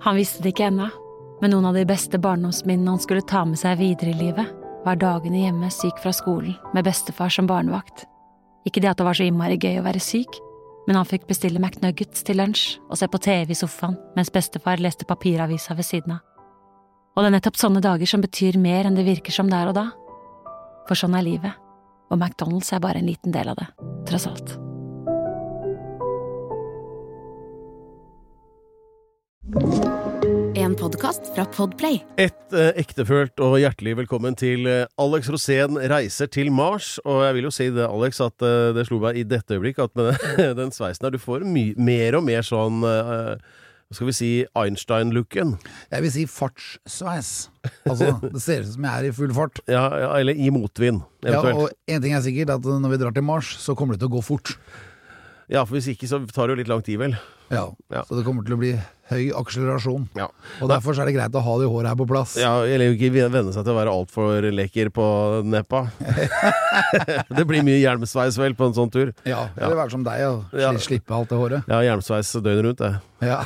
Han visste det ikke ennå, men noen av de beste barndomsminnene han skulle ta med seg videre i livet, var dagene hjemme syk fra skolen med bestefar som barnevakt. Ikke det at det var så innmari gøy å være syk, men han fikk bestille McNuggets til lunsj og se på TV i sofaen mens bestefar leste papiravisa ved siden av. Og det er nettopp sånne dager som betyr mer enn det virker som der og da. For sånn er livet, og McDonald's er bare en liten del av det, tross alt. En podcast fra Podplay. Et ektefølt og hjertelig velkommen til Alex Rosén reiser til Mars. Og jeg vil jo si det, Alex, at det slo meg i dette øyeblikk at med den sveisen her, du får mer og mer sånn, skal vi si, Einstein-looken. Jeg vil si fartssveis. Altså, det ser ut som jeg er i full fart. Ja, eller i motvind, eventuelt. Ja, og en ting er sikkert, at når vi drar til Mars, så kommer det til å gå fort. Ja, for hvis ikke så tar det jo litt lang tid, vel? Ja, så det kommer til å bli høy akselerasjon. Ja. Og derfor er det greit å ha de hårene her på plass. Ja, eller ikke venne seg til å være alt for lekker på neppa. Det blir mye hjelmsveis vel på en sånn tur. Ja, eller være som deg og slippe alt det håret. Ja, hjelmsveis døgnet rundt, det. Ja.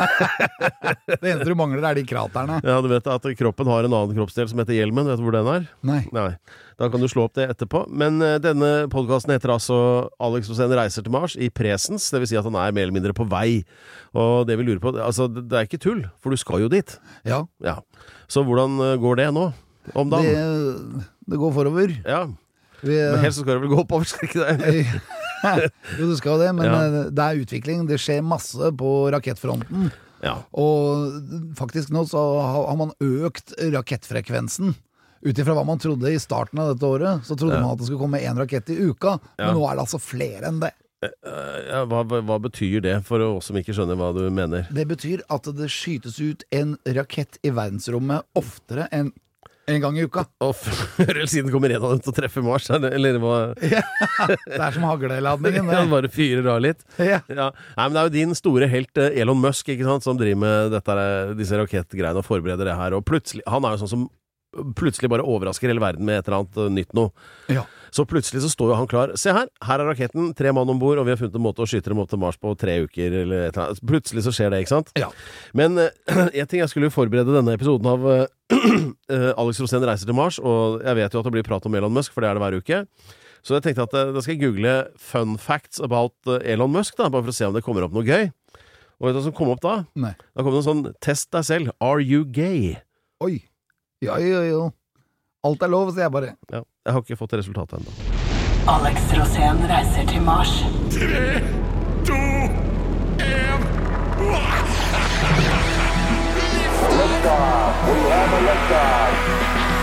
Det eneste du mangler er de kraterne. Ja, du vet at kroppen har en annen kroppsdel som heter hjelmen. Vet du hvor den er? Nei. Da kan du slå opp det etterpå. Men denne podcasten heter altså Alex Rosén reiser til Mars i presens. Det vil si at han er mer eller mindre på vei. Og det vi lurer på, altså det er ikke tull, for du skal jo dit. Ja. Så hvordan går det nå? Om dagen? Det går forover. Ja. Men helst skal det vel gå oppover, skal ikke det? Jo, det skal det, men det er utvikling. Det skjer masse på rakettfronten. Ja. Og faktisk nå så har man økt rakettfrekvensen. Utifra hva man trodde i starten av dette året, så trodde man at det skulle komme en rakett i uka, men nå er det altså flere enn det. Hva betyr det for oss som ikke skjønner hva du mener? Det betyr at det skytes ut en rakett i verdensrommet oftere enn en gang i uka. Og før eller siden kommer en av dem til å treffe Mars, eller hva? Ja, det er som hagleladningen. Ja, bare fyrer av litt. Ja. Nei, men det er jo din store helt Elon Musk, ikke sant, som driver med disse rakettgreiene og forbereder det her, og plutselig, han er jo sånn som plutselig bare overrasker hele verden med et eller annet nytt noe. Ja. Så plutselig så står jo han klar. Se her er raketten, 3 mann ombord, og vi har funnet en måte å skyte dem opp til Mars på 3 uker, eller et eller annet. Plutselig så skjer det, ikke sant? Ja. Men en ting jeg skulle forberede denne episoden av Alex Rosén reiser til Mars, og jeg vet jo at det blir prat om Elon Musk, for det er det hver uke. Så jeg tenkte at da skal jeg google fun facts about Elon Musk, da, bare for å se om det kommer opp noe gøy. Og vet du hva som kom opp da? Nei. Da kom det en sånn, test deg selv, are you gay? Oi. Ja. Alt er lov, sier jeg bare. Ja, jeg har ikke fått resultatet enda. Alex Rosén reiser til Mars. 3, 2, 1. Liftoff. We have a liftoff.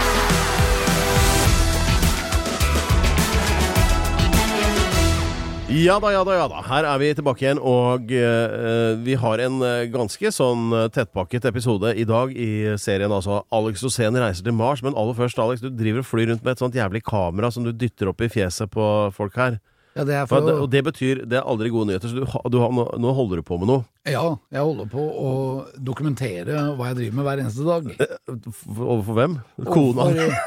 Ja da. Her er vi tilbake igjen, og vi har en ganske sånn tettpakket episode i dag i serien, altså Alex Rosén reiser til Mars. Men aller først, Alex, du driver og flyr rundt med et sånt jævlig kamera som du dytter opp i fjeset på folk her. Ja, det er og det betyr, det er aldri gode nyheter, så nå holder du på med noe. Ja, jeg holder på å dokumentere hva jeg driver med hver eneste dag. Overfor hvem? Kona?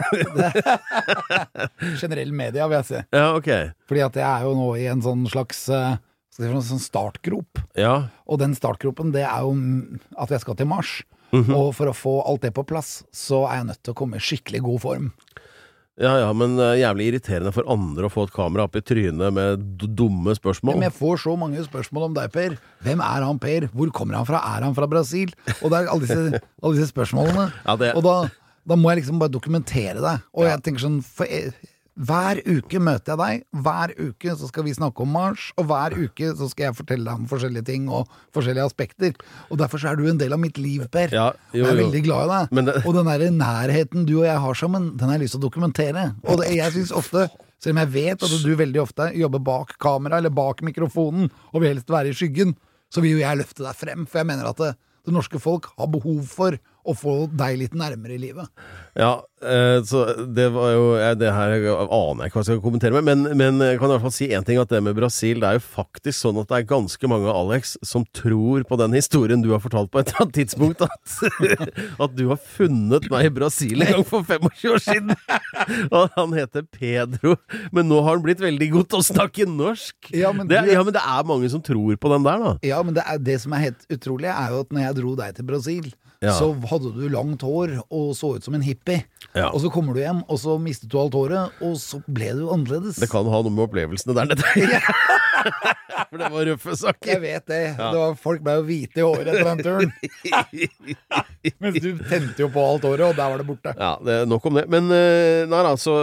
Generell media, vil jeg si. Ja, ok. Fordi at jeg er jo nå i en sånn slags sånn startgrop. Ja. Og den startgropen, det er jo at jeg skal til Mars. Og for å få alt det på plass, så er jeg nødt til å komme i skikkelig god form. Ja, men jævlig irriterende for andre å få et kamera opp i trynet med dumme spørsmål. Men jeg får så mange spørsmål om deg, Per. Hvem er han, Per? Hvor kommer han fra? Er han fra Brasil? Og det er alle disse spørsmålene. Ja, og da må jeg liksom bare dokumentere det. Og jeg tenker sånn, hver uke møter jeg deg, hver uke så skal vi snakke om Mars, og hver uke så skal jeg fortelle deg om forskjellige ting og forskjellige aspekter. Og derfor så er du en del av mitt liv, Per. Ja, og jeg er veldig glad i deg. Og den der nærheten du og jeg har sammen, den har jeg lyst til å dokumentere. Og jeg synes ofte, selv om jeg vet at du veldig ofte jobber bak kamera eller bak mikrofonen, og vil helst være i skyggen, så vil jo jeg løfte deg frem, for jeg mener at det norske folk har behov for og få deg litt nærmere i livet. Ja, så det var jo det her aner jeg ikke hva jeg skal kommentere med, men jeg kan i hvert fall si en ting, at det med Brasil, det er jo faktisk sånn at det er ganske mange, Alex, som tror på den historien du har fortalt på et eller annet tidspunkt, at du har funnet meg i Brasil en gang for 25 år siden. Og han heter Pedro, men nå har han blitt veldig god til å snakke norsk. Ja, men det er mange som tror på den der, da. Ja, men det som er helt utrolig, er jo at når jeg dro deg til Brasil, så hadde du langt hår og så ut som en hippie. Og så kommer du hjem, og så mistet du alt håret, og så ble du annerledes. Det kan ha noe med opplevelsene der nede. For det var røffe saker. Jeg vet det. Folk ble jo hvite i håret etter den turen. Mens du tente jo på alt håret, og der var det borte. Ja, det er nok om det. Men, nei, altså,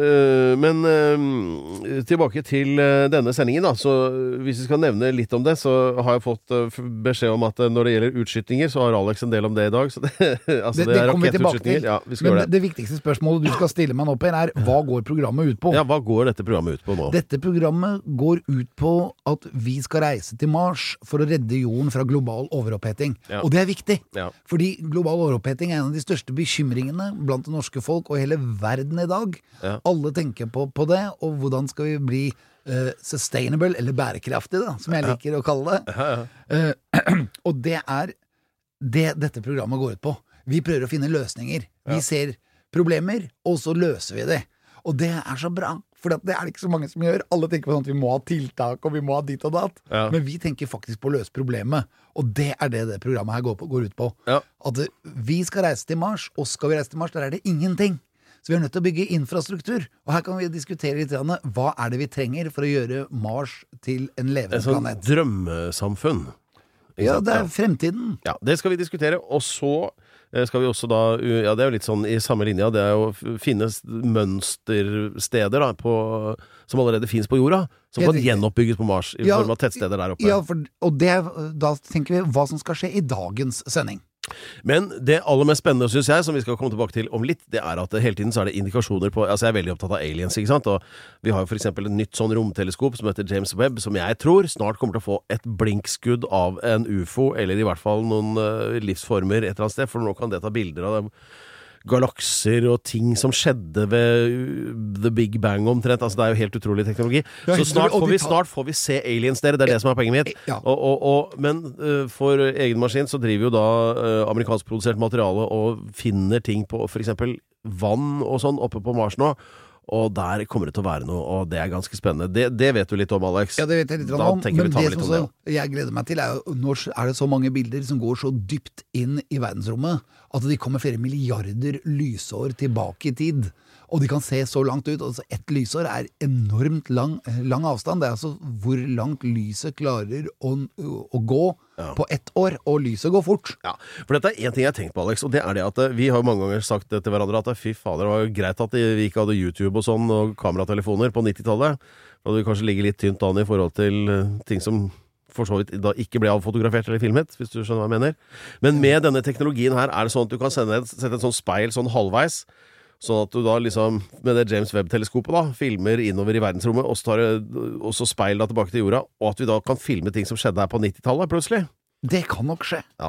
tilbake til denne sendingen, da. Så hvis vi skal nevne litt om det, så har jeg fått beskjed om at når det gjelder utskytninger, så har Alex en del om det i dag. Så det er rakettutskytninger. Ja, men det viktigste spørsmålet du skal stille meg nå på er, hva går programmet ut på? Ja, hva går dette programmet ut på nå? Dette programmet går ut på at vi skal reise til Mars for å redde jorden fra global overoppheting. Og det er viktig, fordi global overoppheting er en av de største bekymringene blant det norske folk og hele verden i dag. Alle tenker på det, og hvordan skal vi bli sustainable, eller bærekraftig da, som jeg liker å kalle det. Og det er det dette programmet går ut på. Vi prøver å finne løsninger. Vi ser problemer, og så løser vi det. Og det er så bra, for det er det ikke så mange som gjør. Alle tenker på sånn at vi må ha tiltak, og vi må ha dit og datt. Men vi tenker faktisk på å løse problemet. Og det er det programmet her går ut på. At vi skal reise til Mars, og skal vi reise til Mars, der er det ingenting. Så vi er nødt til å bygge infrastruktur. Og her kan vi diskutere litt hva er det vi trenger for å gjøre Mars til en levende planet. Et sånn drømmesamfunn. Ja, det er fremtiden. Ja, det skal vi diskutere, og så skal vi også da, ja, det er jo litt sånn i samme linja, det er jo finnes mønstersteder da, som allerede finnes på jorda, som kan gjenoppbygges på Mars i form av tettsteder der oppe. Ja, og da tenker vi hva som skal skje i dagens sending. Men det aller mest spennende, synes jeg, som vi skal komme tilbake til om litt, det er at hele tiden så er det indikasjoner på, altså jeg er veldig opptatt av aliens, ikke sant? Og vi har jo for eksempel et nytt sånn romteleskop som heter James Webb, som jeg tror snart kommer til å få et blinkskudd av en UFO, eller i hvert fall noen livsformer et eller annet sted, for nå kan det ta bilder av dem. Galakser og ting som skjedde ved The Big Bang omtrent, altså det er jo helt utrolig teknologi. Så snart får vi se aliens der, det er det som er poenget mitt. Men for egen maskin så driver jo da amerikansk produsert materiale og finner ting på for eksempel vann og sånn oppe på Mars nå. Og der kommer det til å være noe, og det er ganske spennende. Det vet du litt om, Alex. Ja, det vet jeg litt om, men det som jeg gleder meg til er jo, nå er det så mange bilder som går så dypt inn i verdensrommet, at de kommer flere milliarder lysår tilbake i tid. Og de kan se så langt ut, altså ett lysår er enormt lang avstand. Det er altså hvor langt lyset klarer å gå på ett år, og lyset går fort. Ja, for dette er en ting jeg har tenkt på, Alex, og det er det at vi har jo mange ganger sagt til hverandre at fy fader, det var jo greit at vi ikke hadde YouTube og sånn, og kameratelefoner på 90-tallet. Da hadde vi kanskje ligget litt tynt an i forhold til ting som for så vidt da ikke ble avfotografert eller filmet, hvis du skjønner hva jeg mener. Men med denne teknologien her er det sånn at du kan sette et sånn speil sånn halvveis, sånn at du da liksom, med det James Webb-teleskopet da, filmer innover i verdensrommet, og så speil da tilbake til jorda, og at vi da kan filme ting som skjedde her på 90-tallet, plutselig. Det kan nok skje. Ja,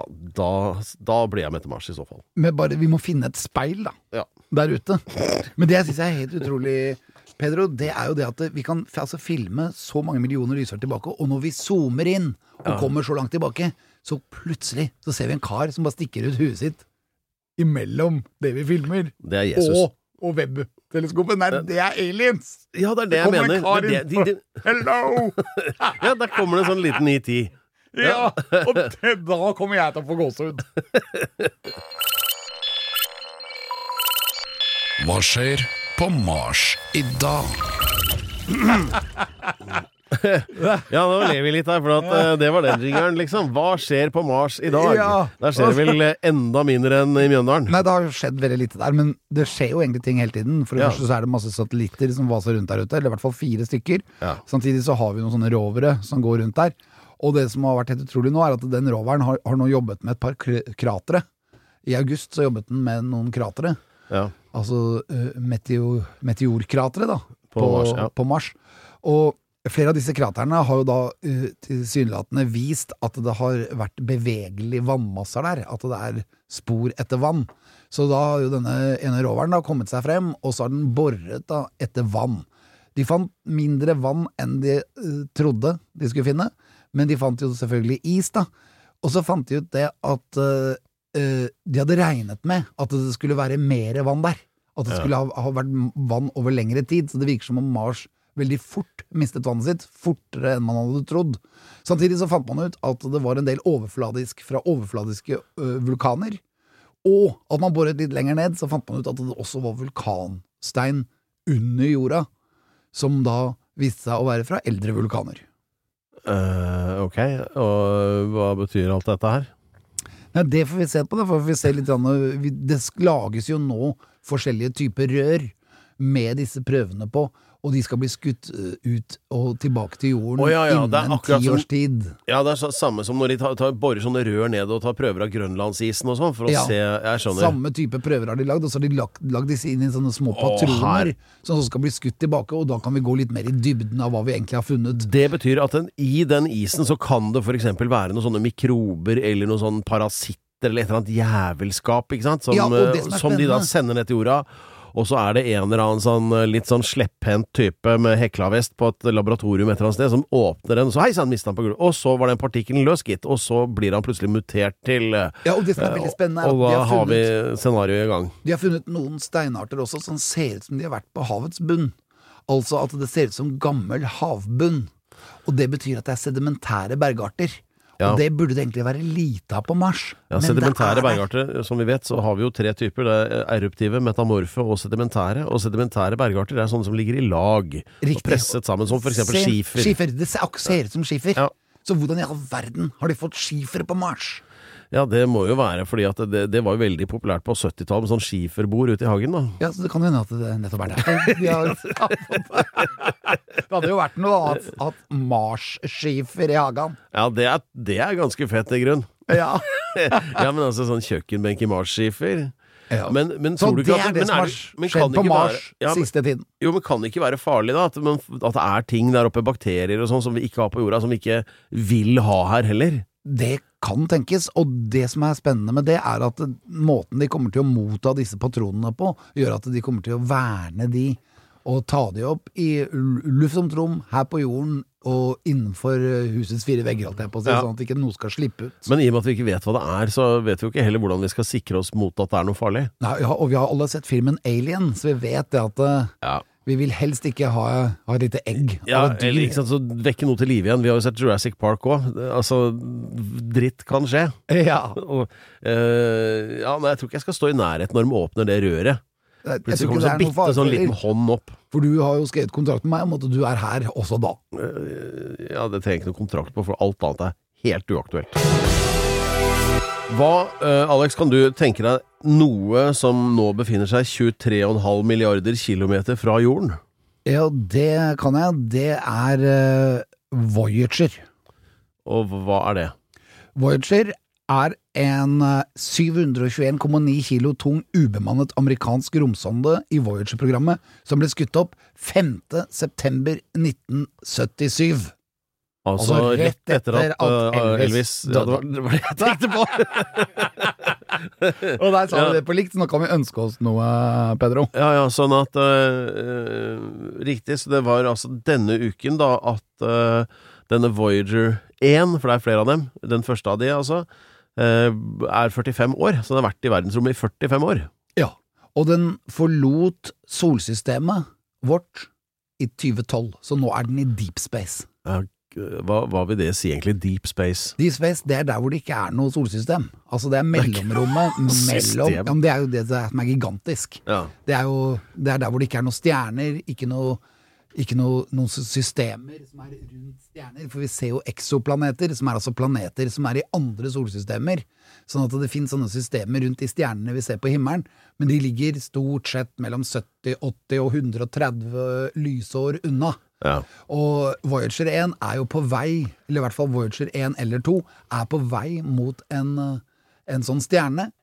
da blir jeg med til Mars i så fall. Men bare, vi må finne et speil da, der ute. Men det jeg synes er helt utrolig, Pedro, det er jo det at vi kan altså filme så mange millioner lysår tilbake, og når vi zoomer inn, og kommer så langt tilbake, så plutselig så ser vi en kar som bare stikker ut huet sitt, imellom det vi filmer, det er Jesus. Og Webb-teleskopet. Nei, det er aliens! Ja, det er det jeg mener. Hello! Ja, der kommer det en sånn liten ET. Ja, og da kommer jeg til å få gåsehud. Hva skjer på Mars i dag? Ja, nå lever vi litt her, for at det var den jingeren, liksom. Hva skjer på Mars i dag? Der skjer det vel enda mindre enn i Mjøndalen. Nei, det har jo skjedd veldig lite der, men det skjer jo egentlig ting hele tiden. For det første så er det masse satellitter som vaser rundt der ute, eller i hvert fall 4 stykker. Samtidig så har vi noen sånne rovere som går rundt der. Og det som har vært helt utrolig nå er at den roveren har nå jobbet med et par kratre. I august så jobbet den med noen kratre. Altså meteorkratre da, på Mars. Og flere av disse kraterne har jo da tilsynelatende vist at det har vært bevegelige vannmasser der, at det er spor etter vann. Så da har jo denne ene roveren da kommet seg frem, og så har den boret da etter vann. De fant mindre vann enn de trodde de skulle finne, men de fant jo selvfølgelig is da. Og så fant de ut det at de hadde regnet med at det skulle være mer vann der. At det skulle ha vært vann over lengre tid, så det virker som om Mars veldig fort mistet vannet sitt, fortere enn man hadde trodd. Samtidig så fant man ut at det var en del overfladiske vulkaner, og at man boret litt lenger ned, så fant man ut at det også var vulkanstein under jorda, som da viste seg å være fra eldre vulkaner. Ok, og hva betyr alt dette her? Nei, det får vi se på, for vi ser litt det lages jo nå forskjellige typer rør med disse prøvene på, og de skal bli skutt ut og tilbake til jorden innen 10 års tid. Ja, det er samme som når de borer sånne rør ned og tar prøver av Grønlandsisen og sånn, for å se, jeg skjønner. Samme type prøver har de lagd, og så har de lagd disse inn i sånne små patroner, som skal bli skutt tilbake, og da kan vi gå litt mer i dybden av hva vi egentlig har funnet. Det betyr at i den isen så kan det for eksempel være noen sånne mikrober, eller noen sånne parasitter, eller et eller annet jævelskap, ikke sant? Som de da sender ned til jorda. Og så er det en eller annen sånn, litt sånn slepphendt type med heklavest på et laboratorium et eller annet sted, som åpner den, så hei, så han mistet han på gulvet. Og så var den partikkelen løs, gitt. Og så blir han plutselig mutert til og det som er veldig spennende og da har vi scenarioet i gang. De har funnet noen steinarter også som ser ut som de har vært på havets bunn. Altså at det ser ut som gammel havbunn. Og det betyr at det er sedimentære bergarter. Og det burde det egentlig være lite av på Mars. Ja, sedimentære bergarter, som vi vet, så har vi jo 3 typer. Det er eruptive, metamorfe og sedimentære. Og sedimentære bergarter er sånne som ligger i lag. Og presset sammen, som for eksempel skifer. Skifer, det ser ut som skifer. Ja. Så hvordan i all verden har de fått skifer på Mars? Ja, det må jo være, fordi at det var jo veldig populært på 70-tallet med sånn skiferbord ute i hagen, da. Ja, så det kan jo hende at det nettopp er det. Det hadde jo vært noe at Mars-skifer i hagen. Ja, det er ganske fett i grunn. Ja. Ja, men altså sånn kjøkkenbenk i Mars-skifer. Ja. Men tror du ikke at det som har skjedd på Mars siste tiden? Jo, men kan det ikke være farlig da, at det er ting der oppe, bakterier og sånn, som vi ikke har på jorda, som vi ikke vil ha her heller? Det kan tenkes, og det som er spennende med det er at måten de kommer til å motta disse patronene på, gjør at de kommer til å verne de og ta de opp i lufttomt rom her på jorden og innenfor husets 4 vegger, alt jeg på å si, sånn at ikke noe skal slippe ut. Men i og med at vi ikke vet hva det er, så vet vi jo ikke heller hvordan vi skal sikre oss mot at det er noe farlig. Nei, og vi har alle sett filmen Alien, så vi vet det at vi vil helst ikke ha et lite egg. Ja, eller ikke sant, så vekke noe til liv igjen. Vi har jo sett Jurassic Park også. Altså, dritt kan skje. Ja. Og, men jeg tror ikke jeg skal stå i nærheten når de åpner det røret. Plutselig kommer det så bitte sånn liten hånd opp. For du har jo skrevet kontrakt med meg om at du er her også da. Ja, det trenger ikke noe kontrakt på, for alt annet er helt uaktuelt. Hva, Alex, kan du tenke deg noe som nå befinner seg 23,5 milliarder kilometer fra jorden? Ja, det kan jeg. Det er Voyager. Og hva er det? Voyager er en 721,9 kilo tung ubemannet amerikansk romsonde i Voyager-programmet som ble skutt opp 5. september 1977. Altså rett etter at Elvis det var det jeg tenkte på. Og der sa vi det på likt, så nå kan vi ønske oss noe, Pedro. Ja, sånn at riktig, så det var altså denne uken da at denne Voyager 1, for det er flere av dem, den første av de altså, er 45 år, så den har vært i verdensrommet i 45 år. Ja, og den forlot solsystemet vårt i 2012, så nå er den i deep space. Ja, hva vil det si egentlig, deep space? Deep space, det er der hvor det ikke er noe solsystem. Altså det er mellomrommet mellom, det er jo det som er gigantisk. Ja. Det er der hvor det ikke er noen stjerner, ikke noen systemer som er rundt stjerner, for vi ser jo exoplaneter, som er altså planeter som er i andre solsystemer, sånn at det finnes sånne systemer rundt de stjernene vi ser på himmelen, men de ligger stort sett mellom 70, 80 og 130 lysår unna. Ja. Og Voyager 1 er jo på vei, eller i hvert fall Voyager 1 eller 2 er på vei mot en sånn stjerne,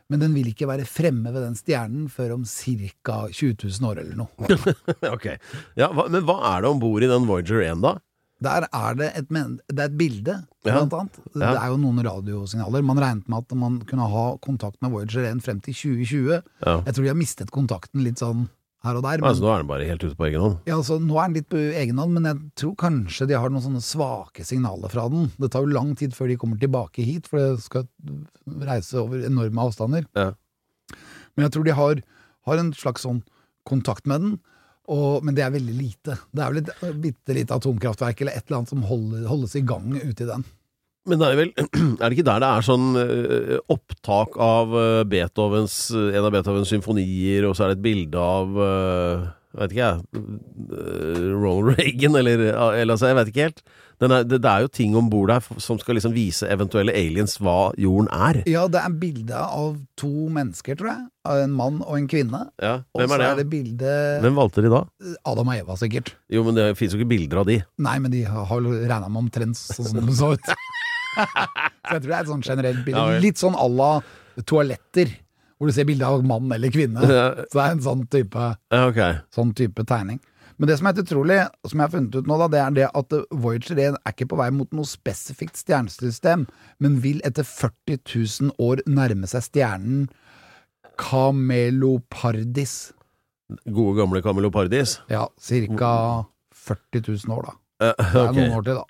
Men den vil ikke være fremme ved den stjernen før om cirka 20 000 år eller noe. Ok. Ja, men hva er det ombord i den Voyager 1 da? Der er det et bilde, blant annet. Det er jo noen radiosignaler. Man regnet med at man kunne ha kontakt med Voyager 1 frem til 2020. Ja. Jeg tror de har mistet kontakten litt sånn her og der. Altså nå er den bare helt ute på egen hånd? Ja, altså nå er den litt på egen hånd, men jeg tror kanskje de har noen sånne svake signaler fra den. Det tar jo lang tid før de kommer tilbake hit, for det skal reise over enorme avstander. Ja. Men jeg tror de har en slags sånn kontakt med den. Men det er veldig lite. Det er vel et bitte lite atomkraftverk eller et eller annet som holdes i gang ute i den. Men det er det ikke der det er sånn opptak av en av Beethovens symfonier, og så er det et bilde av vet ikke jeg, Ronald Reagan eller altså, jeg vet ikke helt. Det er jo ting ombord der som skal liksom vise eventuelle aliens hva jorden er. Ja, det er bilde av 2 mennesker, tror jeg. Av en mann og en kvinne. Ja, hvem er det? Og så er det bilde... Hvem valgte de da? Adam og Eva, sikkert. Jo, men det finnes jo ikke bilder av de. Nei, men de har regnet med omtrent sånn som de så ut. Så jeg tror det er et sånn generelt bilde. Ja, litt sånn à la toaletter, hvor du ser bilde av mann eller kvinne. Så det er en sånn type tegning. Men det som er utrolig, som jeg har funnet ut nå da, det er det at Voyager 1 er ikke på vei mot noe spesifikt stjernesystem, men vil etter 40 000 år nærme seg stjernen Camelopardis. Gode gamle Camelopardis? Ja, cirka 40 000 år da. Det er noen år til da.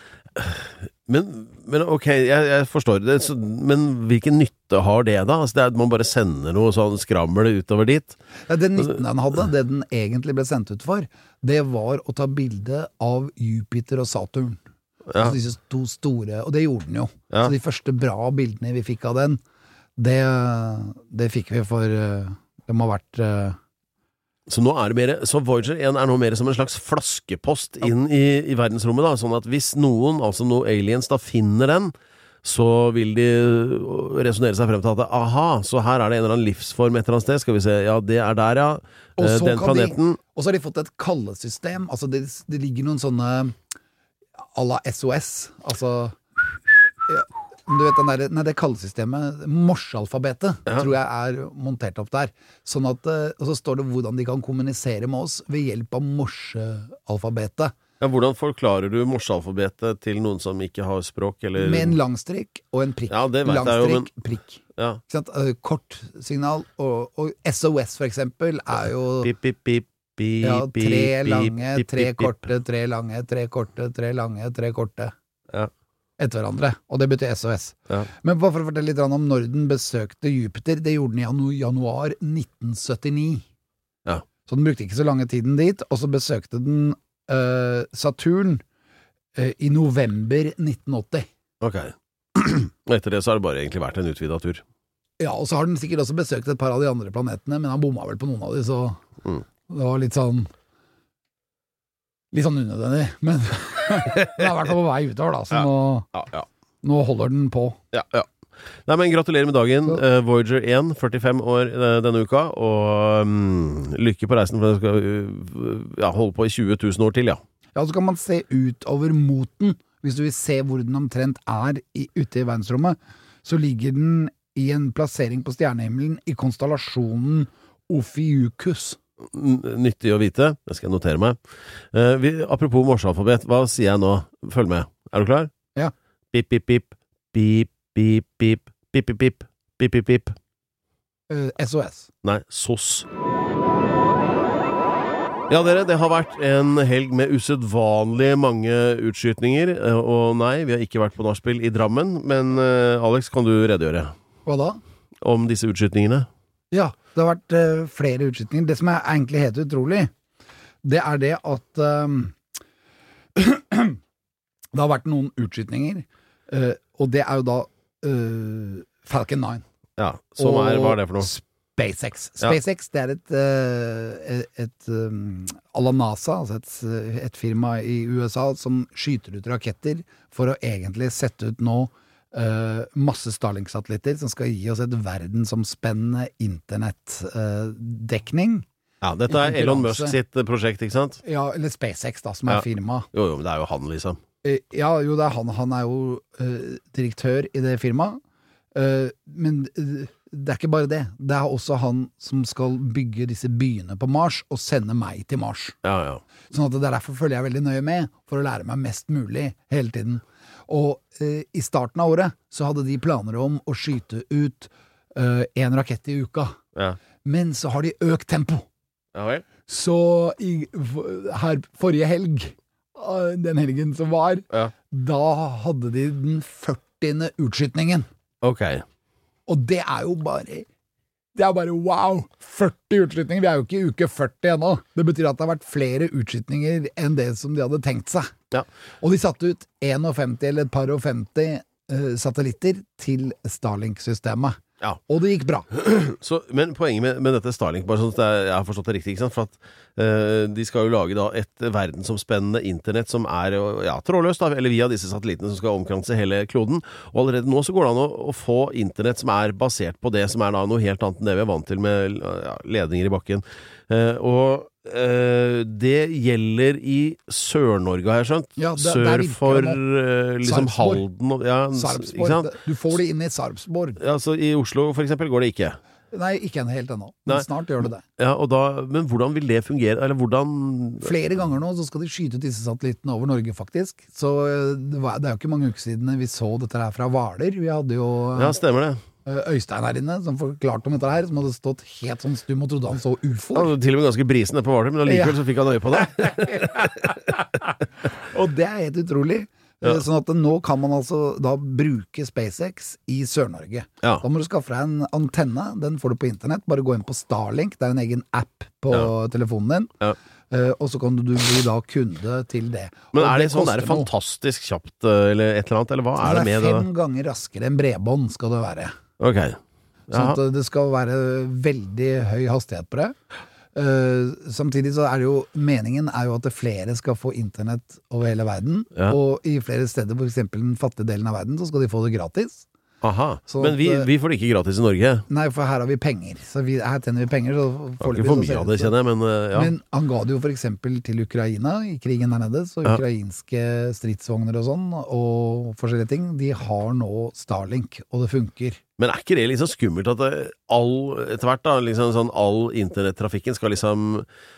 Men ok, jeg forstår det, men hvilken nytte har det da? Altså det er at man bare sender noe sånn skrammel utover dit? Ja, den nytten den hadde, det den egentlig ble sendt ut for, det var å ta bilde av Jupiter og Saturn. Ja. Altså disse 2 store, og det gjorde den jo. Ja. Så de første bra bildene vi fikk av den, det fikk vi for, det må ha vært... Så nå er det mer, så Voyager 1 er nå mer som en slags flaskepost inn i verdensrommet da, sånn at hvis noen, altså noen aliens da finner den, så vil de resonere seg frem til at aha, så her er det en eller annen livsform et eller annet sted, skal vi se, ja det er der ja, den planeten. Og så har de fått et kallesystem, altså det ligger noen sånne à la SOS, altså... Ja. Du vet, det kallesystemet, Morse-alfabetet, tror jeg er montert opp der. Sånn at, og så står det hvordan de kan kommunisere med oss ved hjelp av Morse-alfabetet. Ja, hvordan forklarer du Morse-alfabetet til noen som ikke har språk? Eller? Med en langstrikk og en prikk. Ja, det vet jeg jo, men... prikk. Ja. Kort signal, og SOS for eksempel er jo... Pip, pip, pip. Ja, 3 lange, 3 korte, 3 lange, 3 korte, 3 lange, 3 korte. Ja. Etter hverandre, og det betyr SOS. Ja. Men bare for å fortelle litt om når den besøkte Jupiter, det gjorde den i januar 1979. Ja. Så den brukte ikke så lange tiden dit, og så besøkte den Saturn i november 1980. Ok. Etter det så har det bare egentlig vært en utvidet tur. Ja, og så har den sikkert også besøkt et par av de andre planetene, men han bomma vel på noen av de, så det var litt sånn unødvendig, men den er i hvert fall på vei utover da, så nå holder den på. Ja. Nei, men gratulerer med dagen, Voyager 1, 45 år denne uka, og lykke på reisen, for den skal holde på i 20 000 år til, ja. Ja, så kan man se utover mot den, hvis du vil se hvor den omtrent er ute i verdensrommet, så ligger den i en plassering på stjernehimmelen i konstellasjonen Ophiuchus. Nyttig å vite, det skal jeg notere meg. Apropos morsealfabet, hva sier jeg nå? Følg med. Er du klar? Ja. Pip, pip, pip, pip, pip, pip, pip, pip, pip, pip, pip, pip. SOS. Nei, SOS. Ja, dere, det har vært en helg med usedvanlig mange utskytninger, og nei, vi har ikke vært på nachspiel i Drammen, men Alex, kan du redegjøre? Hva da? Om disse utskytningene? Ja, det har vært flere utskytninger. Det som er egentlig helt utrolig, det er det at det har vært noen utskytninger, og det er jo da Falcon 9. Ja, hva er det for noe? SpaceX. SpaceX, det er et à la NASA, altså et firma i USA som skyter ut raketter for å egentlig sette ut nå masse Starlink-satellitter som skal gi oss et verdensomspennende internettdekning. Ja, dette er Elon Musk sitt prosjekt, ikke sant? Ja, eller SpaceX da, som er firma. Jo, men det er jo han liksom. Ja, jo, det er han. Han er jo direktør i det firmaet. Men det ikke bare det. Det også han som skal bygge disse byene på Mars og sende meg til Mars. Ja. Sånn at det derfor følger jeg veldig nøye med, for å lære meg mest mulig hele tiden. Og i starten av året så hadde de planer om å skyte ut en rakett i uka. Ja. Men så har de økt tempo. Ja vel. Så her forrige helg, den helgen som var, da hadde de den 40. utskytningen. Ok. Og det jo bare wow, 40 utskytninger. Vi jo ikke i uke 40 ennå. Det betyr at det har vært flere utskytninger enn det som de hadde tenkt seg. Ja. Og de satte ut 51 eller et par og 50 satellitter til Starlink-systemet. Ja. Og det gikk bra. Men poenget med dette Starlink, bare sånn at jeg har forstått det riktig, ikke sant? For at de skal jo lage da et verdensomspennende internett som trådløst, da, eller via disse satellittene som skal omkranse hele kloden. Og allerede nå så går det an å få internett som basert på det som da noe helt annet enn det vi vant til med ledninger i bakken. Og det gjelder i Sør-Norge, har jeg skjønt. Ja, sør for liksom Halden Sarpsborg. Du får det inn i Sarpsborg. Ja, så i Oslo for eksempel går det ikke? Nei, ikke helt ennå. Men snart gjør det det. Ja, men hvordan vil det fungere? Eller hvordan... Flere ganger nå så skal de skyte ut disse satellittene over Norge, faktisk. Så det jo ikke mange uker siden vi så dette her fra Hvaler. Vi hadde jo... Ja, stemmer det. Øystein her inne, som forklarte om dette her, som hadde stått helt sånn stum og trodde han så UFO. Ja, til og med ganske brisen på Hvaler, men allikevel så fikk han øye på det. Og det helt utrolig. Ja. Sånn at nå kan man altså da bruke SpaceX i Sør-Norge. Ja. Da må du skaffe deg en antenne, den får du på internett. Bare gå inn på Starlink, det en egen app på telefonen din. Ja. Og så kan du bli da kunde til det. Men det sånn fantastisk kjapt, eller et eller annet, eller hva det med det? 5 ganger raskere enn bredbånd skal det være. Ok. Sånn at det skal være veldig høy hastighet på det. Samtidig så det jo meningen jo at flere skal få internett over hele verden, og i flere steder, for eksempel den fattige delen av verden, så skal de få det gratis. Aha, så men vi får det ikke gratis i Norge. Nei, for her har vi penger. Så her tjener vi penger. Så ikke for mye av det, kjenner jeg, men ja. Men han ga det jo for eksempel til Ukraina i krigen der nede, så ukrainske stridsvogner og sånn, og forskjellige ting, de har nå Starlink, og det funker. Men ikke det liksom skummelt at etter hvert da, liksom sånn all internettrafikken skal liksom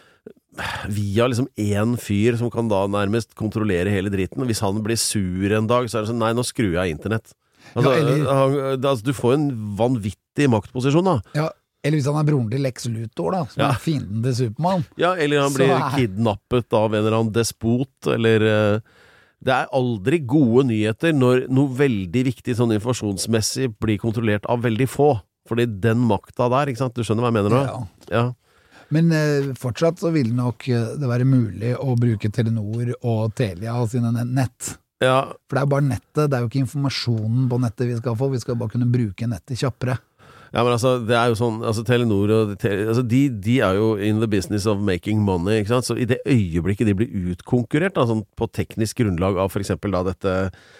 via liksom en fyr som kan da nærmest kontrollere hele dritten, og hvis han blir sur en dag, så det sånn, nei, nå skrur jeg internett. Altså, du får en vanvittig maktposisjon da. Ja, eller hvis han broren til Lex Luthor da, som fienden til Superman. Ja, eller han blir kidnappet av en eller annen despot, eller det aldri gode nyheter når noe veldig viktig sånn informasjonsmessig blir kontrollert av veldig få, fordi den makta der, ikke sant? Du skjønner hva jeg mener da? Ja. Men fortsatt så vil nok det være mulig å bruke Telenor og Telia og sine nett. Ja. For det jo bare nettet, det jo ikke informasjonen på nettet vi skal få, vi skal bare kunne bruke nettet kjappere. Ja, men altså, det jo sånn, altså Telenor og altså, de jo in the business of making money, ikke sant? Så i det øyeblikket de blir utkonkurrert, da, sånn på teknisk grunnlag av for eksempel da dette,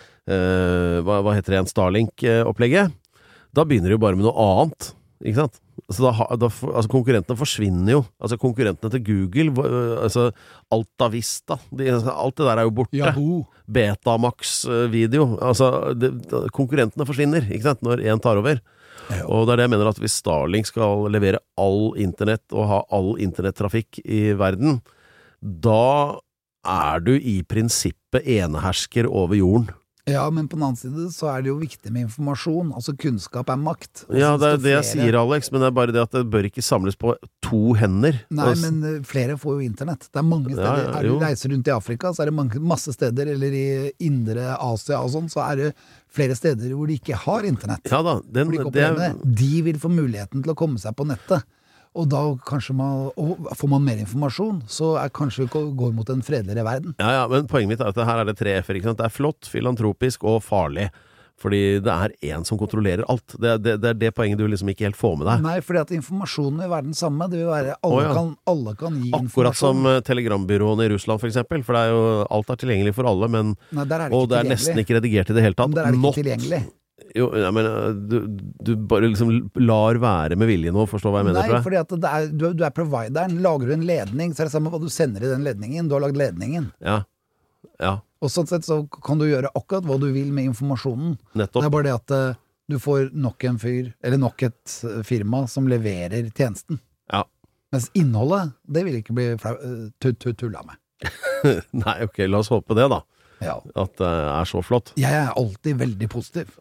hva heter det igjen, Starlink-opplegget, da begynner de jo bare med noe annet, ikke sant? Så altså konkurrentene forsvinner jo. Altså konkurrentene til Google, altså Alta Vista, alt det der jo borte. Yahoo. Betamax-video. Altså konkurrentene forsvinner, ikke sant, når en tar over. Ja. Og det det jeg mener, at hvis Starlink skal levere all internett og ha all internettrafikk i verden, da du i prinsippet enehersker over jorden. Ja, men på den annen side så det jo viktig med informasjon, altså kunnskap makt. Ja, det det jeg sier, Alex, men det bare det at det bør ikke samles på 2 hender. Nei, men flere får jo internett. Det mange steder. Ja, du reiser rundt i Afrika, så det masse steder, eller i indre Asia og sånn, så det flere steder hvor de ikke har internett. Ja da. De vil få muligheten til å komme seg på nettet. Og da kanskje får man mer informasjon, så kanskje vi går mot en fredeligere verden. Ja, men poenget mitt at her det 3 F-er, ikke sant? Det flott, filantropisk og farlig. Fordi det en som kontrollerer alt. Det det poenget du liksom ikke helt får med deg. Nei, fordi at informasjonen vil være den samme. Det vil være, alle kan gi informasjon. Akkurat som telegrambyråene i Russland for eksempel, for jo, alt tilgjengelig for alle, men, nei, og det nesten ikke redigert i det hele tatt. Men der det ikke tilgjengelig. Jo, ja, men du bare liksom lar være med vilje nå, forstår hva jeg mener? Nei, fordi at du provideren, lager du en ledning, så det samme hva du sender i den ledningen, du har lagd ledningen. Ja. Og sånn sett så kan du gjøre akkurat hva du vil med informasjonen. Nettopp. Det bare det at Du får nok en fyr, eller nok et firma som leverer tjenesten. Ja. Mens innholdet, det vil ikke bli tulla med. Nei, ok, la oss håpe det da. Ja. At det så flott. Jeg alltid veldig positiv.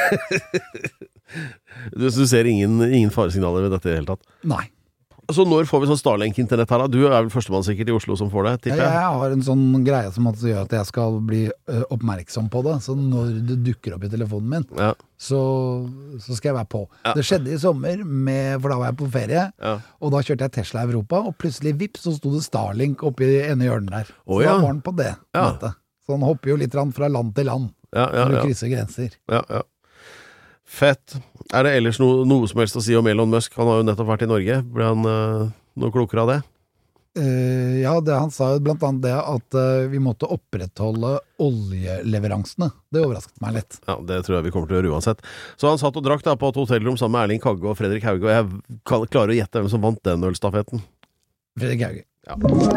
Du ser ingen faresignaler ved dette i det hele tatt? Nei. Så når får vi sånn Starlink-internett her da? Du vel førstemann sikkert i Oslo som får det, tipper jeg? Jeg har en sånn greie som gjør at jeg skal bli oppmerksom på det. Så når det dukker opp i telefonen min, så skal jeg være på. Ja. Det skjedde i sommer, for da var jeg på ferie, og da kjørte jeg Tesla Europa, og plutselig vips, så stod det Starlink oppi ene hjørnet der. Så da var den på det. Så den hopper jo litt fra land til land, når du krysser grenser. Ja. Fett. Det ellers noe som helst å si om Elon Musk? Han har jo nettopp vært i Norge. Ble han noe klokere av det? Han sa jo blant annet det at vi måtte opprettholde oljeleveransene. Det overrasket meg litt. Ja, det tror jeg vi kommer til å gjøre uansett. Så han satt og drakk da på et hotellrom sammen med Erling Kagge og Fredrik Hauge, og jeg klarer å gjette hvem som vant den ølstafetten. Fredrik Hauge. Ja.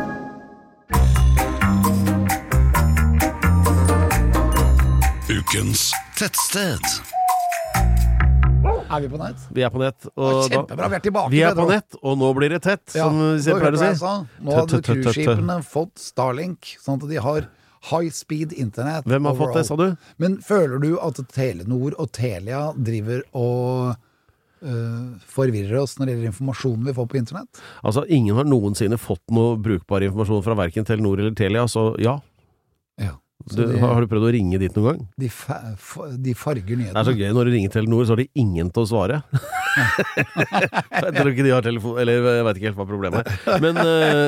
Ukens tettsted. Vi på nett? Vi på nett. Og kjempebra, vi tilbake. Vi på nett, og nå blir det tett, som vi pleier å si. Nå hadde cruiseskipene fått Starlink, sånn at de har high speed internet. Hvem har fått det, sa du? Men føler du at Telenor og Telia driver og forvirrer oss når det gjelder informasjonen vi får på internett? Altså, ingen har noensinne fått noe brukbar informasjon fra hverken Telenor eller Telia, så ja. Har du prøvd å ringe dit noen gang? De farger nyhetene. Det så gøy, når du ringer Telenor så har de ingen til å svare. Jeg tror ikke de har telefon, eller jeg vet ikke helt hva problemet men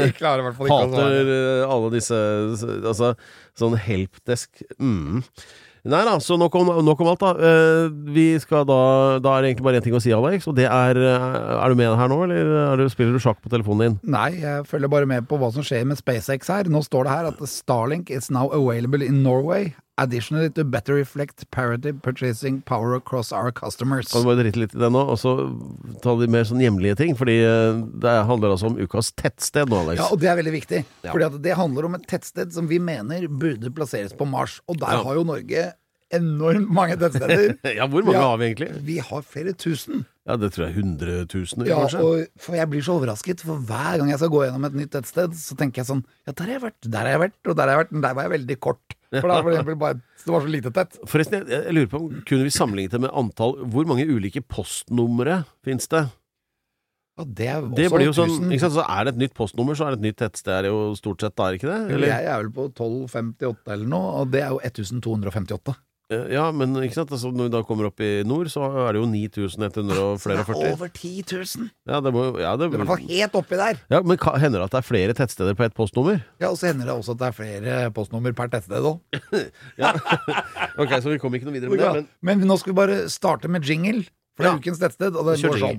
hater alle disse altså, sånn helpdesk Nei da, så nok om alt da. Vi skal da det egentlig bare en ting å si, Alex, og det er du med her nå, eller spiller du sjakk på telefonen din? Nei, jeg følger bare med på hva som skjer med SpaceX her. Nå står det her at Starlink is now available in Norway, additionally to better reflect parity purchasing power across our customers. Kan du bare drite litt i det nå, og så ta de mer sånn hjemlige ting, fordi det handler altså om ukas tettsted nå, Alex. Ja, og det er veldig viktig, fordi at det handler om et tettsted som vi mener burde plasseres på Mars, og der har jo Norge enormt mange tettsteder. Ja, hvor mange har vi egentlig? Vi har flere tusen. Ja, det tror jeg 100 000, kanskje. For jeg blir så overrasket, for hver gang jeg skal gå gjennom et nytt tettsted, så tenker jeg sånn, ja, der har jeg vært, og der har jeg vært, men der var jeg veldig kort. For da var det bare, det var så lite tett. Forresten, jeg lurer på, kunne vi sammenlignet det med antall, hvor mange ulike postnumre finnes det? Ja, det er også det blir jo sånn, ikke sant, så er det et nytt postnummer, så er det et nytt tettsted, er det jo stort sett da, er det ikke det? Eller? Jeg er vel på 1258 eller noe, og det er jo 1258. Ja, men ikke sant, altså, når vi da kommer opp i nord, så er det jo 9100 og flere og 40. Det er over 10 000. Ja, det må det er i hvert fall helt oppi der. Ja, men hender det at det er flere tettsteder på et postnummer? Ja, og så hender det også at det er flere postnummer per tettsted også. Ja, ok, så vi kommer ikke noe videre med det. Men nå skal vi bare starte med jingle, for det er ukens tettsted, og det går sånn.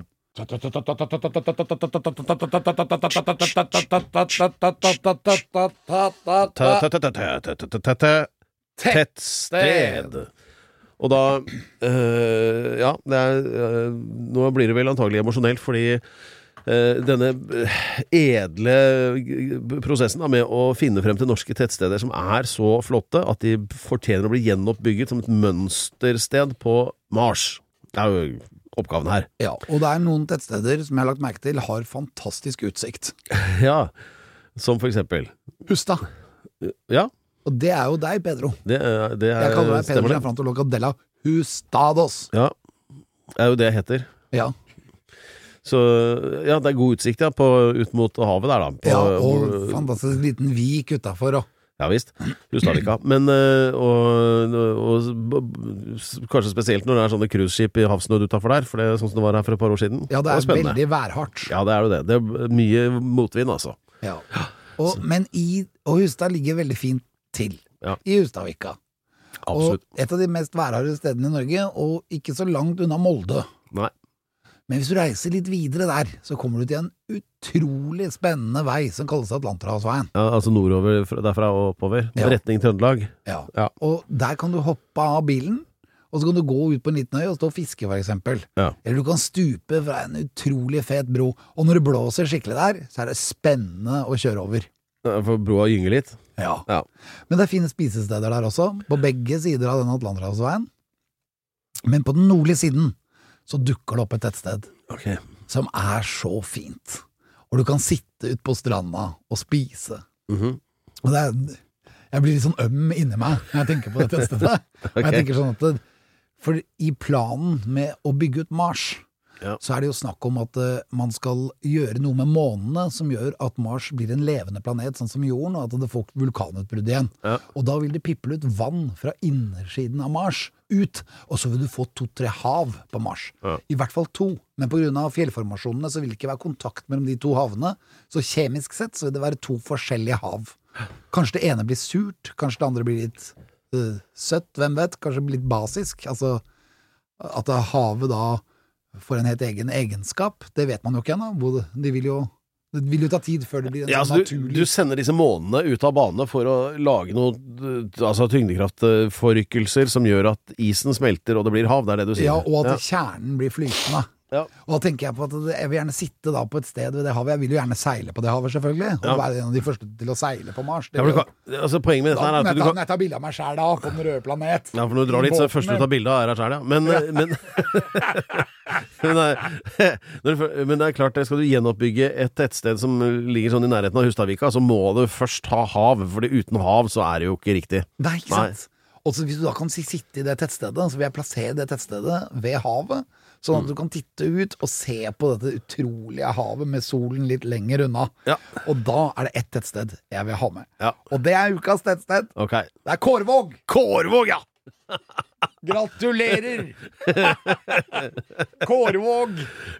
Tettsted. Og da ja, det nå blir det vel antagelig emosjonelt, fordi denne edle prosessen da, med å finne frem til norske tettsteder som er så flotte at de fortjener å bli gjenoppbygget som et mønstersted på Mars. Det er jo oppgaven her. Ja, og det er noen tettsteder som jeg har lagt merke til har fantastisk utsikt. Ja, som for eksempel Hustad. Ja. Og det er jo deg, Pedro. Jeg kaller deg Pedro Gianfranto Locadella Hustados. Ja, det er jo det jeg heter. Ja. Så ja, det er god utsikt ut mot havet der da. Ja, og fantastisk liten vik utenfor også. Ja visst, Hustadvika. Men og kanskje spesielt når det er sånne cruiseskip i havsnød utenfor der, for det er sånn som det var her for et par år siden. Ja, det er veldig værhardt. Ja, det er jo det. Det er mye motvind, altså. Ja. Men og Hustad ligger veldig fint til i Hustadvika. Absolutt. Og et av de mest værharde stedene i Norge, og ikke så langt unna Molde. Nei. Men hvis du reiser litt videre der, så kommer du til en utrolig spennende vei som kalles Atlanterhavsveien. Ja, altså nordover, derfra og oppover. Retning Trøndelag. Ja. Og der kan du hoppe av bilen, og så kan du gå ut på en liten øy og stå og fiske, for eksempel. Ja. Eller du kan stupe fra en utrolig fet bro. Og når det blåser skikkelig der, så er det spennende å kjøre over. For broa gynger litt? Ja. Men det finnes spisesteder der også, på begge sider av den Atlanterhavsveien. Men på den nordlige siden så dukker det opp et tettsted som så fint. Og du kan sitte ut på stranda og spise. Og jeg blir litt sånn inni meg når jeg tenker på det tettstedet. Og jeg tenker sånn at for i planen med å bygge ut Mars, så det jo snakk om at man skal gjøre noe med månene som gjør at Mars blir en levende planet, sånn som jorden, og at det får vulkanutbrudd igjen. Og da vil det piple ut vann fra innersiden av Mars ut, og så vil du få 2-3 hav på Mars. I hvert fall 2, men på grunn av fjellformasjonene så vil det ikke være kontakt mellom de 2 havene, så kjemisk sett så vil det være 2 forskjellige hav. Kanskje det ene blir surt, kanskje det andre blir litt søtt, hvem vet, kanskje det blir litt basisk, altså at havet da får en helt egen egenskap, det vet man jo ikke ennå. Det vil jo ta tid før det blir en sånn naturlig... Du sender disse månene ut av bane for å lage noe tyngdekraftforrykkelser som gjør at isen smelter og det blir hav, det det du sier. Ja, og at kjernen blir flytende. Og da tenker jeg på at jeg vil gjerne sitte da på et sted ved det havet. Jeg vil jo gjerne seile på det havet, selvfølgelig. Og være en av de første til å seile på Mars. Poenget med dette at når jeg tar bilde av meg selv da, på den røde planet. Ja, for når du drar dit, så første du tar bilde av deg selv, men det klart, skal du gjenoppbygge et tettsted som ligger sånn i nærheten av Hustadvika, så må du først ha hav, for uten hav så det jo ikke riktig. Nei, ikke sant? Og så hvis du da kan sitte i det tettstedet, så vil jeg plassere det tettstedet ved havet, sånn at du kan titte ut og se på dette utrolige havet med solen litt lenger unna. Og da det ett tettsted jeg vil ha med. Og det ukas tettsted. Det Kårvåg. Kårvåg, ja! Gratulerer! Kårvåg!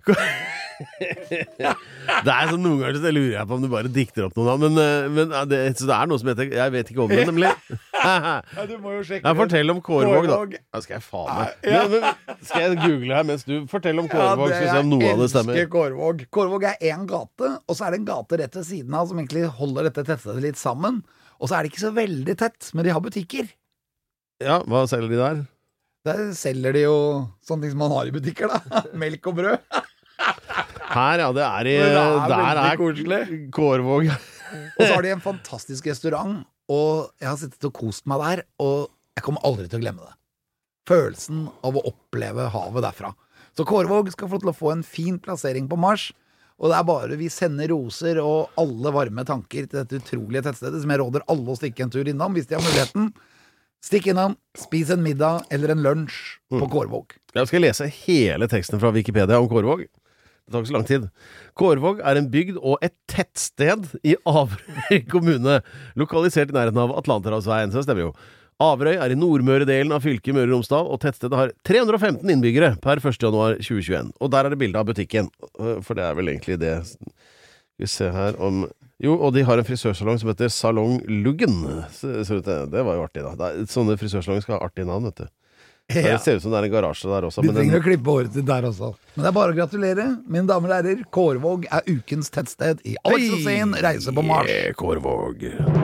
Det sånn noen ganger så lurer jeg på om du bare dikter opp noen, men så det noe som heter, jeg vet ikke om det, nemlig. Du må jo sjekke det. Fortell om Kårvåg, da. Skal jeg faen meg skal jeg google her mens du forteller om Kårvåg, skal vi se om noe av det stemmer. Jeg elsker Kårvåg. Kårvåg en gate, og så det en gate rett ved siden av som egentlig holder dette tettstedet litt sammen, og så det ikke så veldig tett, men de har butikker. Ja, hva selger de der? Der selger de jo sånne ting som man har i butikker da. Melk og brød. Her, ja, der koselig. Kårvåg. Og så har de en fantastisk restaurant, og jeg har sittet og kost meg der, og jeg kommer aldri til å glemme det. Følelsen av å oppleve havet derfra. Så Kårvåg skal få til å få en fin plassering på Mars, og det bare vi sender roser og alle varme tanker til dette utrolige tettstedet, som jeg råder alle å stikke en tur innom, hvis de har muligheten. Stikk innom, spis en middag eller en lunsj på Kårvåg. Jeg skal lese hele teksten fra Wikipedia om Kårvåg. Det tar ikke så lang tid. Kårvåg en bygd og et tettsted i Averøy kommune, lokalisert i nærheten av Atlanterhavsveien, så det stemmer jo. Averøy i nordmøredelen av fylket Møre og Romsdal, og tettstedet har 315 innbyggere per 1. januar 2021. Og der det bilde av butikken, for det vel egentlig det. Vi ser her om... Jo, og de har en frisørsalong som heter Salong Luggen. Det var jo artig da. Sånne frisørsalonger skal ha artig navn, vet du. Det ser ut som det en garasje der også. Du trenger å klippe håret til der også. Men det bare å gratulere, mine damer og herrer. Kårvåg ukens tettsted i Alex Rosén reiser på Mars. Kårvåg.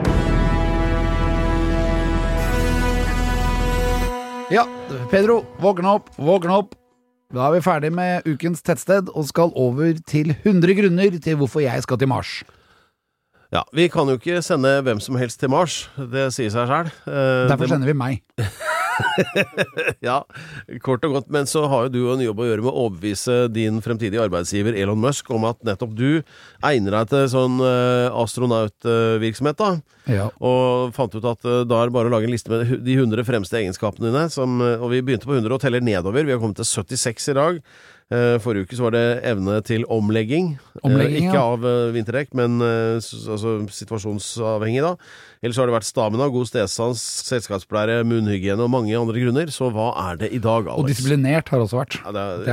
Ja, Pedro, våkne opp. Da vi ferdig med ukens tettsted og skal over til 100 grunner til hvorfor jeg skal til Mars. Ja, vi kan jo ikke sende hvem som helst til Mars, det sier seg selv. Derfor sender vi meg. Ja, kort og godt, men så har jo du en jobb å gjøre med å overbevise din fremtidige arbeidsgiver Elon Musk om at nettopp du egner deg til sånn astronautvirksomhet da. Ja. Og fant ut at da det bare å lage en liste med de 100 fremste egenskapene dine, og vi begynte på 100 og teller nedover. Vi har kommet til 76 i dag. Forrige uke så var det evne til omlegging ikke av vinterdekk, men altså situasjonsavhengig da. Ellers har det vært stamina, god stedsans, selskapsplære, munnhygiene og mange andre grunner. Så hva det i dag, Alex? Og disiplinert har også vært.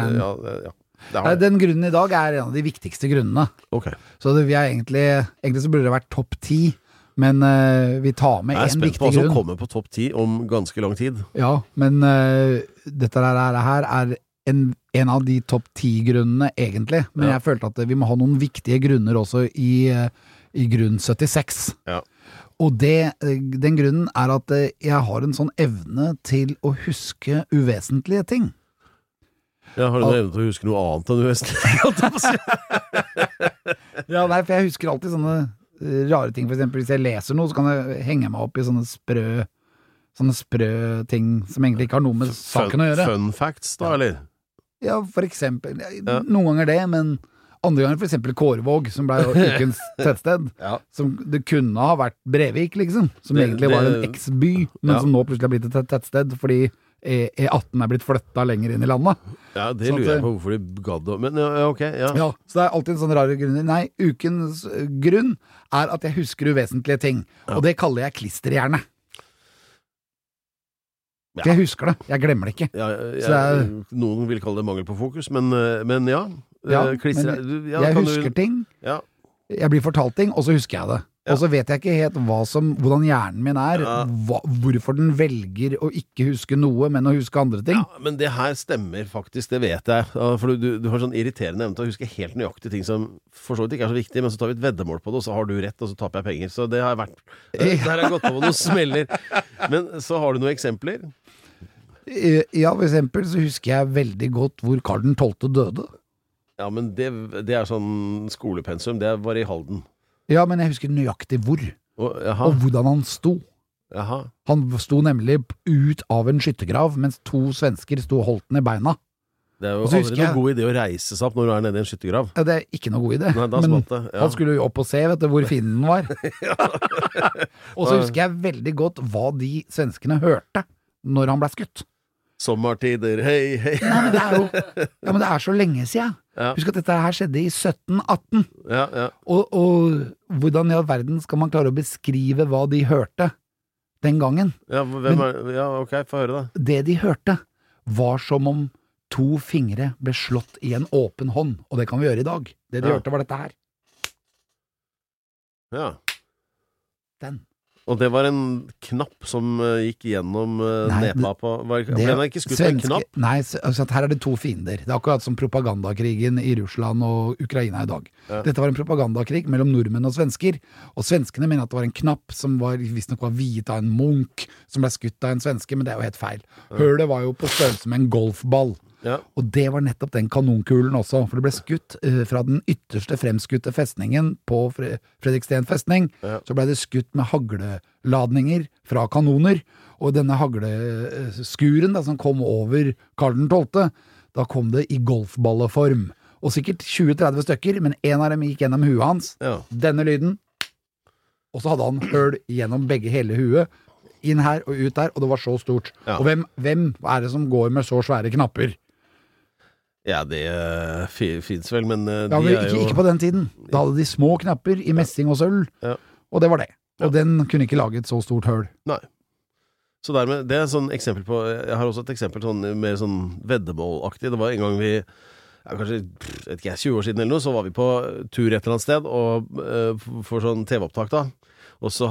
Den grunnen i dag en av de viktigste grunnene. Okay. Så vi egentlig så burde det vært topp 10, men vi tar med en viktig grunn. Jeg spent på hva som kommer på topp 10 om ganske lang tid. Ja, men dette her en av de topp 10 grunnene egentlig, men jeg følte at vi må ha noen viktige grunner også i grunn 76. Ja. Og den grunnen at jeg har en sånn evne til å huske uvesentlige ting. Ja, har du noen evne til å huske noe annet enn uvesentlig? Ja, nei, for jeg husker alltid sånne rare ting. For eksempel hvis jeg leser noe, så kan jeg henge meg opp i sånne sprø sånne sprø ting som egentlig ikke har noe med saken å gjøre. Fun facts da, eller? Ja, for eksempel. Noen ganger det, men andre ganger for eksempel Kårvåg, som ble jo ukens tettsted. Som det kunne ha vært Brevik, liksom. Som egentlig var en eks-by, men som nå plutselig har blitt et tettsted, fordi E18 blitt flyttet lenger inn i landet. Ja, det lurer jeg på hvorfor de gadd å... Men ok, ja. Så det alltid en sånn rare grunner. Nei, ukens grunn at jeg husker uvesentlige ting. Og det kaller jeg klisterhjerne. For jeg husker det, jeg glemmer det ikke. Noen vil kalle det mangel på fokus, men ja. Jeg husker ting, jeg blir fortalt ting, og så husker jeg det. Og så vet jeg ikke helt hvordan hjernen min hvorfor den velger å ikke huske noe, men å huske andre ting. Ja, men det her stemmer faktisk, det vet jeg. For du har sånn irriterende evne til å huske helt nøyaktige ting som for så vidt ikke så viktig, men så tar vi et veddemål på det, og så har du rett, og så taper jeg penger. Så det har vært... Der har jeg gått på noen smeller. Men så har du noen eksempler? Ja, for eksempel så husker jeg veldig godt hvor Karl den 12. døde. Ja, men det sånn skolepensum, det var i Halden. Ja, men jeg husker nøyaktig hvor. Og hvordan han sto. Jaha. Han sto nemlig ut av en skyttergrav, mens 2 svensker sto og holdt den i beina. Det jo aldri noen god idé å reise seg opp når du nede i en skyttergrav. Ja, det ikke noe god idé. Nei, men han skulle jo opp og se, vet du, hvor fienden var. Og så husker jeg veldig godt hva de svenskene hørte når han ble skutt. Sommertider, hei, hei. Nei, men det så lenge siden. Husk at dette her skjedde i 1718. Og hvordan i all verden skal man klare å beskrive hva de hørte den gangen? Ja, ok, få høre det. Det de hørte var som om 2 fingre ble slått i en åpen hånd, og det kan vi gjøre i dag. Det de hørte var dette her. Ja. Den. Og det var en knapp som gikk gjennom nepa på... Ble den ikke skutt med en knapp? Nei, altså, her det 2 fiender. Det akkurat som propagandakrigen i Russland og Ukraina i dag. Dette var en propagandakrig mellom nordmenn og svensker, og svenskene mener at det var en knapp som visstnok var viet av en munk som ble skutt av en svenske, men det jo helt feil. Hølet var jo på størrelse med en golfball. Og det var nettopp den kanonkulen også, for det ble skutt fra den ytterste fremskutte festningen på Fredriksten festning, så ble det skutt med hagleladninger fra kanoner, og denne hagleskuren som kom over Karl den 12., da kom det i golfballeform, og sikkert 20-30 stykker, men en av dem gikk gjennom huet hans, denne lyden, og så hadde han høl gjennom hele huet, inn her og ut der, og det var så stort. Og hvem det som går med så svære knapper? Ja, det finnes vel, men men ikke på den tiden. Da hadde de små knapper i messing og sølv, og det var det. Og den kunne ikke lage et så stort høl. Nei. Så dermed, det sånn eksempel på, jeg har også et eksempel sånn, mer sånn veddemålaktig. Det var en gang vi, kanskje, 20 år siden eller noe, så var vi på tur et eller annet sted, og for sånn TV-opptak da, og så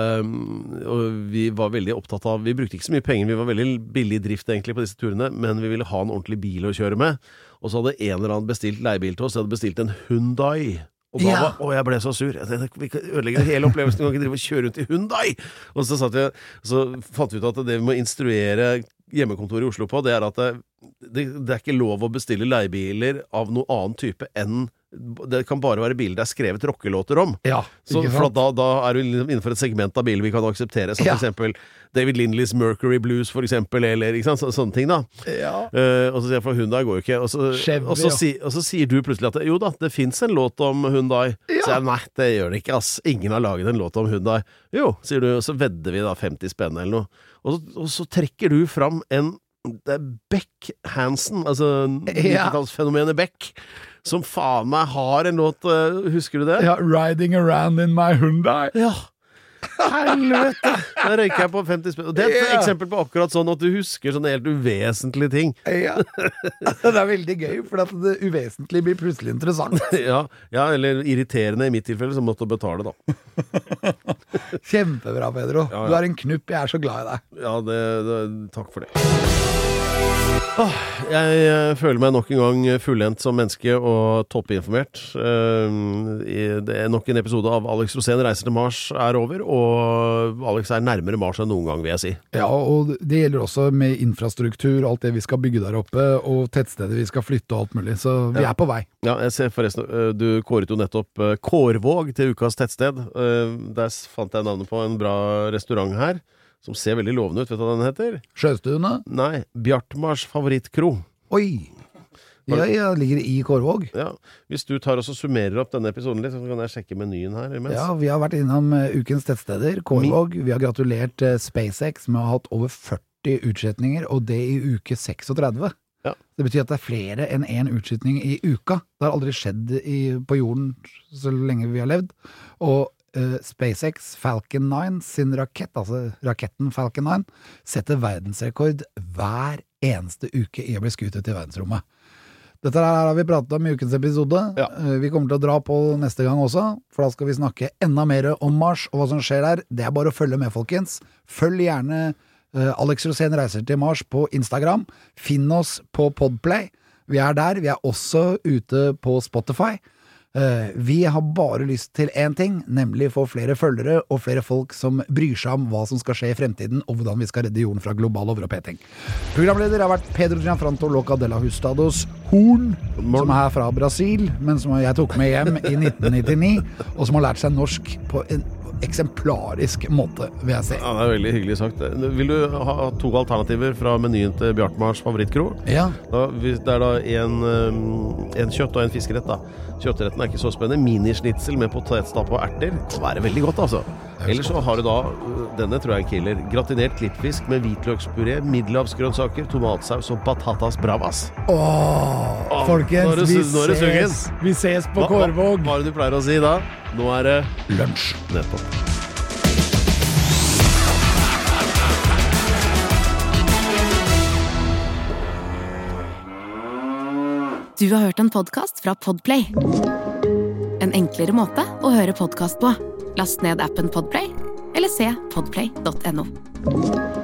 og vi var veldig opptatt av, vi brukte ikke så mye penger, vi var veldig billig i drift egentlig på disse turene, men vi ville ha en ordentlig bil å kjøre med, og så hadde en eller annen bestilt leiebil til oss, jeg hadde bestilt en Hyundai, og da jeg ble så sur, jeg tenkte, vi kan ødelegge hele opplevelsen, vi kan ikke drive og kjøre rundt i Hyundai, og så fant vi ut at det vi må instruere hjemmekontoret i Oslo på, det at det ikke lov å bestille leiebiler av noe annen type enn det kan bare være biler det skrevet rockelåter om. Så for da du innenfor et segment av biler vi kan akseptere, som for eksempel David Lindleys Mercury Blues, for eksempel, eller ikke sant, sånne ting da. Og så sier jeg, for Hyundai går jo ikke. Og så sier du plutselig at jo da, det finnes en låt om Hyundai. Så jeg, nei, det gjør det ikke, ass. Ingen har laget en låt om Hyundai. Jo, sier du, og så vedder vi da 50 spenn eller noe. Og så trekker du fram det Beck Hansen, altså 90-tallsfenomenet Beck, som faen meg har en låt, husker du det? Ja, Riding Around in My Hyundai. Ja, helvete. Da røyker jeg på 50 spenn. Og det et eksempel på akkurat sånn at du husker sånne helt uvesentlige ting. Det veldig gøy, for at det uvesentlige blir plutselig interessant. Ja, eller irriterende i mitt tilfelle, som måtte betale da. Kjempebra, Pedro. Du en knupp, jeg så glad i deg. Ja, takk for det. Jeg føler meg nok en gang fullendt som menneske og toppinformert. Det nok en episode av Alex Rosén reiser til Mars over, og Alex nærmere Mars enn noen gang, vil jeg si. Ja, og det gjelder også med infrastruktur, alt det vi skal bygge der oppe, og tettsteder vi skal flytte og alt mulig, så vi på vei. Ja, jeg ser forresten, du kåret jo nettopp Kårvåg til ukas tettsted. Der fant jeg navnet på en bra restaurant her, som ser veldig lovende ut. Vet du hva den heter? Sjøstuene? Nei, Bjartmars favorittkro. Oi! Jeg ligger i Kårvåg. Ja, hvis du tar og så summerer opp denne episoden litt, så kan jeg sjekke menyen her imens. Ja, vi har vært innom ukens tettsteder, Kårvåg. Vi har gratulert SpaceX med å ha hatt over 40 utsetninger, og det i uke 36. Ja. Det betyr at det er flere enn en utsetning i uka. Det har aldri skjedd på jorden så lenge vi har levd. Og SpaceX Falcon 9 sin rakett, altså raketten Falcon 9, setter verdensrekord hver eneste uke i å bli skutt ut i verdensrommet. Dette her har vi pratet om i ukens episode. Ja. Vi kommer til å dra på neste gang også, for da skal vi snakke enda mer om Mars og hva som skjer der. Det er bare å følge med, folkens. Følg gjerne Alex Rosén reiser til Mars på Instagram. Finn oss på Podplay. Vi er der. Vi er også ute på Spotify. Vi har bare lyst til en ting, nemlig få flere følgere og flere folk som bryr seg om hva som skal skje i fremtiden, og hvordan vi skal redde jorden fra global overoppheting. Programleder har vært Pedro Gianfranto Loca de la Hustados Horn, som er her fra Brasil, men som jeg tok med hjem i 1999, og som har lært seg norsk på en eksemplarisk måte, vil jeg si. Ja, det er veldig hyggelig sagt. Vil du ha 2 alternativer fra menyen til Bjartmars favorittkro? Ja. Det er da en kjøtt og en fiskerett da. Kjøttretten er ikke så spennende. Minischnitzel med potetstappe og erter. Det kan være veldig godt, altså. Ellers så har du da, denne tror jeg er en killer, gratinert klippfisk med hvitløkspuré, middelhavsgrønnsaker, tomatsaus og patatas bravas. Folkens, vi ses på Kårvåg. Hva er det du pleier å si da? Nå er det lunsj. Nettopp. Du har hørt en podcast fra Podplay. En enklere måte å høre podcast på. Last ned appen Podplay, eller se podplay.no.